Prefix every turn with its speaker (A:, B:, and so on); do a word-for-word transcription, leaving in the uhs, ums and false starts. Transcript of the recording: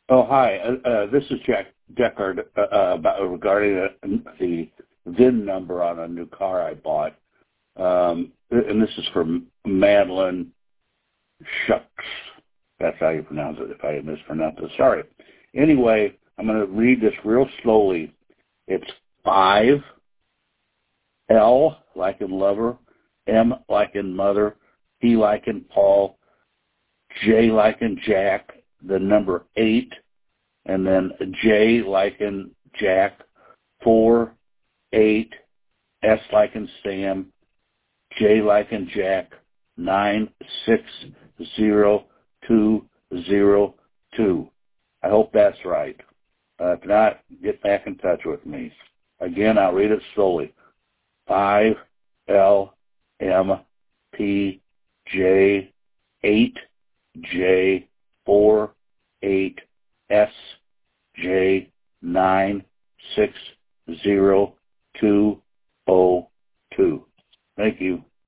A: Oh, hi. Uh, uh, this is Jack Deckard uh, uh, about, regarding the, the V I N number on a new car I bought. Um, and this is from Madeline Shucks. That's how you pronounce it, if I mispronounced it. Sorry. Anyway, I'm going to read this real slowly. It's five, L like in lover, M like in mother, P like in Paul, J like in Jack, the number eight, and then J like in Jack, four, eight, S like in Sam, J like in Jack, nine, six, zero, two, zero, two. I hope that's right. Uh, if not, get back in touch with me. Again, I'll read it slowly. five, L, M, P, J, eight, J, four, eight, S, J, nine, six, zero, two, oh, two. Thank you.